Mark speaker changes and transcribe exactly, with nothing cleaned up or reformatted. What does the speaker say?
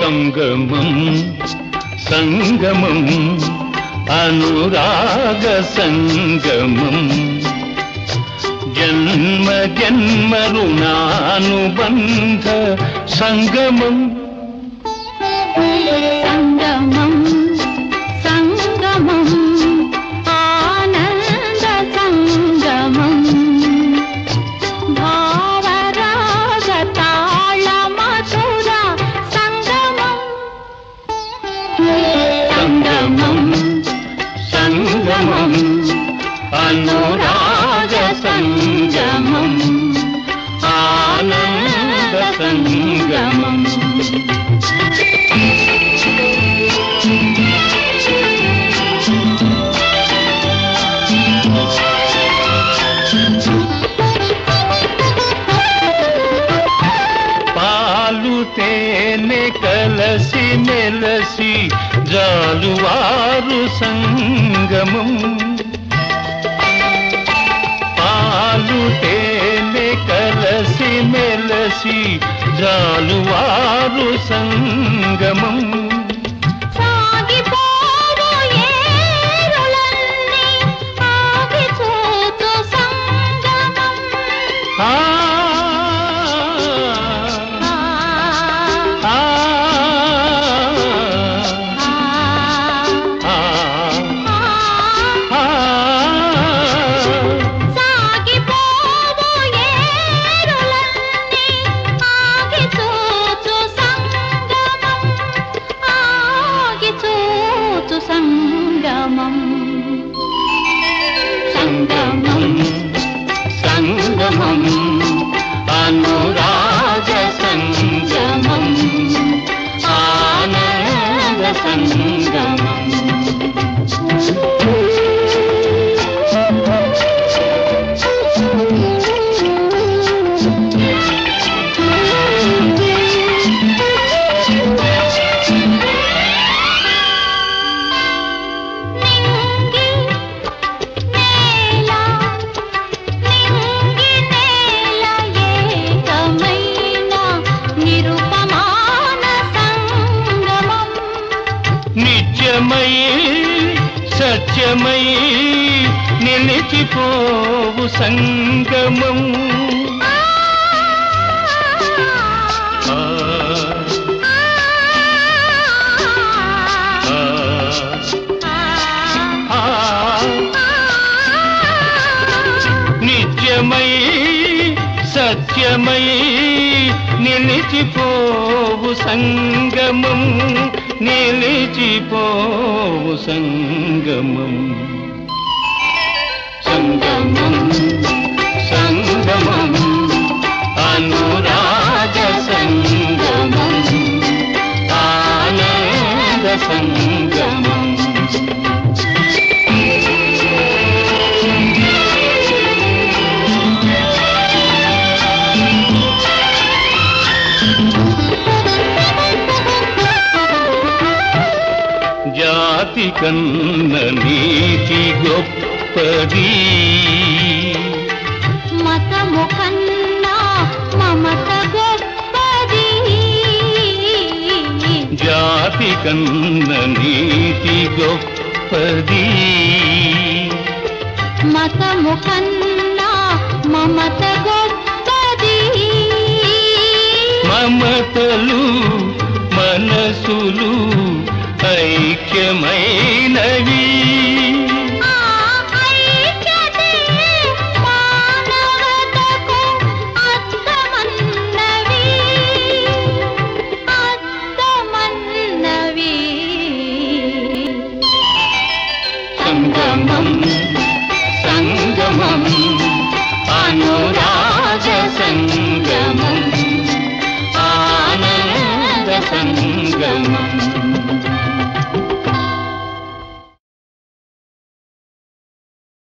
Speaker 1: సంగమం సంగమం అనురాగ సంగమం జన్మ జన్మ రుణానుబంధ సంగమం
Speaker 2: సంగమం సంగమం ఆనంద సంగమం భావరాగ తాళ మధుర సంగమం సంగమం
Speaker 1: సంగమం అనురాగ సంగమం ఆనంద సంగమం పాలు తేనె కలసి మెలసి జాలువారు సంగమం పాలు తేనె కలసి మెలసి జాలువారు సంగమం
Speaker 2: సాగిపోవు ఏరులన్నీ ఆగిపోతూ సంగమం
Speaker 1: ఆ ఆ
Speaker 2: సాగిపోవు ఏరులన్నీ ఆగిపోతూ సంగమం ఆగిపోతూ సంగమం
Speaker 1: సంగమం సంగమం అనురాగ సంగమం ఆనంద సంగమం
Speaker 2: నింగి నేల నింగి నేల ఏకమైన నిరుపమాన సంగమం
Speaker 1: నిత్యమై సత్యమై నిలిచిపోవు సంగమం ఆ, ఆ, ఆ. నిత్యమై సత్యమై నిలిచిపోవు సంగమం నిలిచిపోవు సంగమం సంగమం సంగమం అనురాగ సంగమం ఆనంద సంగమం జాతి కన్న నీతి గొప్పది
Speaker 2: మతము కన్నా మమత గొప్పది
Speaker 1: జాతి కన్న నీతి గొప్పది
Speaker 2: మతము కన్నా మమత గొప్పది
Speaker 1: మమతలు మనసులు ఐక్యమైనవి
Speaker 2: ఆ ఐక్యతే మానవతకు అర్థమన్నవి అర్థమన్నవి
Speaker 1: సంగమం సంగమం అనురాగ సంగమం ఆనంద సంగమం